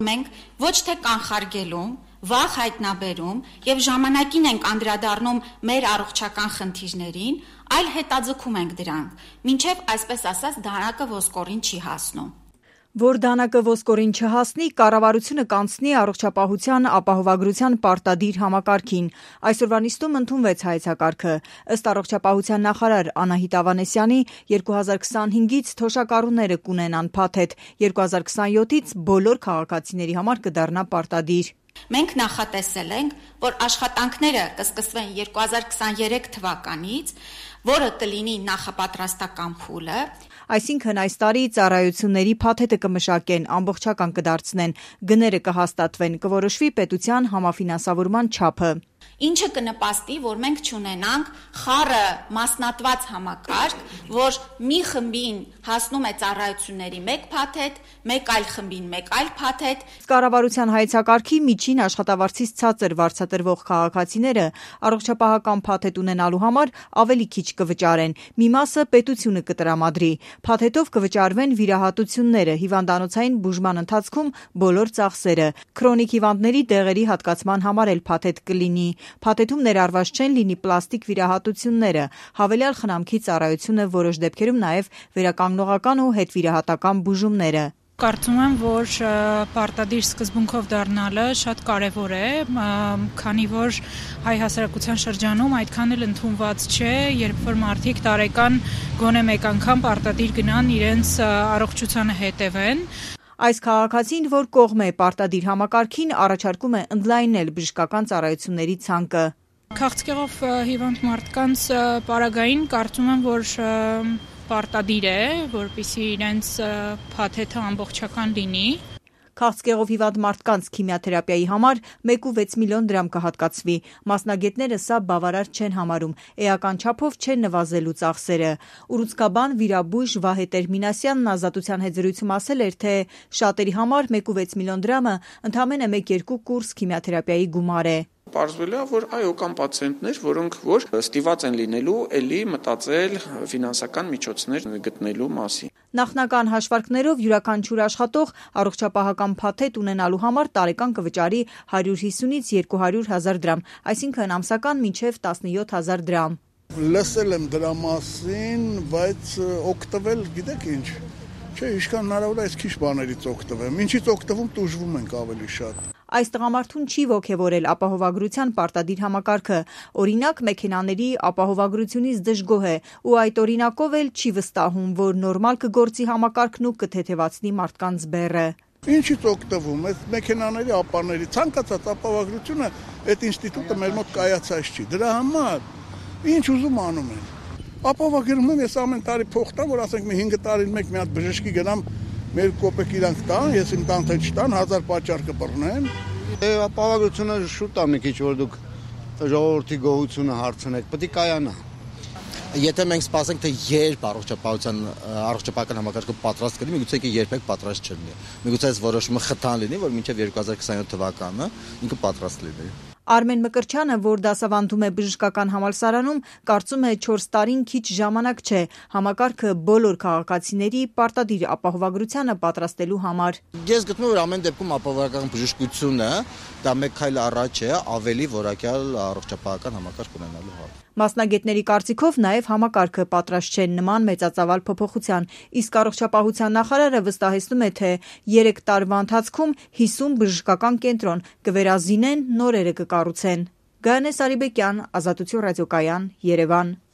Մենք ոչ թե կանխարգելում, վախ հայտնաբերում եւ ժամանակին ենք անդրադառնում մեր առողջական խնդիրներին, այլ հետաձգում ենք դրանք, մինչեւ այսպես ասած դանակը ոսկորին չի հասնում։ Որ դանակը ոսկորին չհասնի, կառավարությունը կանցնի առողջապահության ապահովագրության պարտադիր համակարգին։ Այսօրվա նիստում ընդունվեց հայեցակարգը։ Ըստ առողջապահության նախարար Անահիտ Ավանեսյանի 2025-ից թոշակառուները կունենան փաթեթ, 2027-ից բոլոր քաղաքացիների համար կդառնա պարտադիր։ Մենք նախատեսել ենք, որ աշխատանքները կսկսվեն 2023 թվականից, որը կլինի նախապատրաստական փուլը, Այսինքն այս տարի ծառայությունների փաթեթը կմշակեն, ամբողջական կդարձնեն, գները կհաստատվեն, կորոշվի պետության համաֆինանսավորման չափը։ Ինչը կնպաստի, որ մենք չունենանք խառը մասնատված համակարգ, որ մի խմբին հասնում է ծառայությունների մեկ փաթեթ, մեկ այլ խմբին մեկ այլ փաթեթ։ Կառավարության հայեցակարգի միջին աշխատավարձից ցածր վարձատրվող քաղաքացիները առողջապահական փաթեթ ունենալու համար ավելի քիչ կվճարեն։ Մի մասը պետությունը կտրամադրի։ Փաթեթով կվճարվեն վիրահատությունները, հիվանդանոցային բուժման ընթացքում բոլոր ծախսերը։ Քրոնիկ հիվանդների դեղերի հատկացման համար էլ փաթեթ կլինի։ Փաթեթում ներառված չեն լինի պլաստիկ վիրահատությունները, հավելյալ խնամքի ծառայությունը, որոշ դեպքերում նաև վերականգնողական ու հետվիրահատական բուժումները։ Կարծում եմ, որ պարտադիր սկզբունքով դառնալը շատ կարևոր է, քանի որ հայ հասարակության շրջանում այդքան էլ ընդունված չէ, երբ որ մարդիկ տարեկան գոնե մեկ անգամ պարտադիր գնան իրենց առողջությանը հետևեն։ Այս քաղաքացին, որ կողմ է պարտադիր համակարգին, առաջարկում է ընդլայնել բժշկական ծառայությունների ցանկը։ Քաղցկեղով հիվանդ մարդկանց պարագային կարծում եմ, որ պարտադիր է, որպեսզի իրենց փաթեթը ամբողջական լինի։ Քաղցկեղով հիվանդ մարդկանց քիմիաթերապիայի համար 1.6 միլիոն դրամ կհատկացվի։ Մասնագետները սա բավարար չեն համարում, էական չափով չեն նվազելու ծախսերը։ Ուռուցքաբան վիրաբույժ Վահե Տերմինասյանն Ազատության հետ զրույցում ասել էր, թե շատերի համար 1.6 միլիոն դրամը ընդամենը 1-2 կուրս քիմիաթերապիայի գումար է։ Պարզվել է, որ այո, կան պացիենտներ, որոնք որ ստիված են լինելու էլի մտածել ֆինանսական միջոցներ գտնելու մասին։ Նախնական հաշվարկներով յուրաքանչյուր աշխատող առողջապահական փաթեթ ունենալու համար տարեկան կվճարի 150-ից 200,000 դրամ, այսինքն ամսական մինչև 17,000 դրամ։ Լսել եմ դրա մասին, բայց օգտվել, գիտեք ինչ, չէ, ինչքան հնարավոր է այս քիչ բաներից օգտվեմ։ Ինչից օգտվում, տուժվում ենք ավելի շատ։ Այս տղամարդուն չի ոգևորել ապահովագրության պարտադիր համակարգը։ Օրինակ, մեքենաների ապահովագրությունից դժգոհ է ու այդ օրինակով էլ չի վստահում, որ նորմալ կգործի համակարգն ու կթեթևացնի մարդկանց բեռը։ Ինչից օգտվում, այդ մեքենաների ապաների ցանկացած ապահովագրությունը այդ ինստիտուտը մեր մոտ կայացած չի։ Դրա համար ինչ ուզում անում են։ Ապահովագրում եմ ես ամեն տարի փող տամ, որ ասենք մի 5 տարին մեկ մի հատ բժշկի գնամ, մեր կոպեկ իրանք տան, ես իմ տան թե չտան, 1000 պատճառ կբռնեմ։ Ապահովագրությունը շուտ է մի քիչ, որ դուք ժողովրդի գոհությունը հարցնեք, պետք է կայանա։ Եթե մենք սպասենք, թե երբ առողջապահական համակարգը պատրաստ կլինի, միգուցե երբեք պատրաստ չլինի։ Միգուցե այս որոշումը խթան լինի, որ մինչև 2027 թվականը ինքը պատրաստ լինի։ Արմեն Մկրտչյանը, որ դասավանդում է բժշկական համալսարանում, կարծում է 4 տարին քիչ ժամանակ չէ համակարգը բոլոր քաղաքացիների պարտադիր ապահովագրությանը պատրաստելու համար։ Ես գտնում եմ, որ ամեն դեպքում ապահովական բժշկությունը դա մեկ քայլ առաջ է ավելի որակյալ առողջապահական համակարգ ունենալու համար։ Մասնագետների կարծիքով նաև համակարգը պատրաստ չէ նման մեծածավալ փոփոխության, իսկ առողջապահության նախարարը վստահեցնում է, թե 3 տարվա ընթացքում 50 բժշկական կենտրոն կվերազինեն, նորերը կկառուցեն։ Գայանե Սարիբեկյան, Ազատություն ռադիոկայան, Երևան։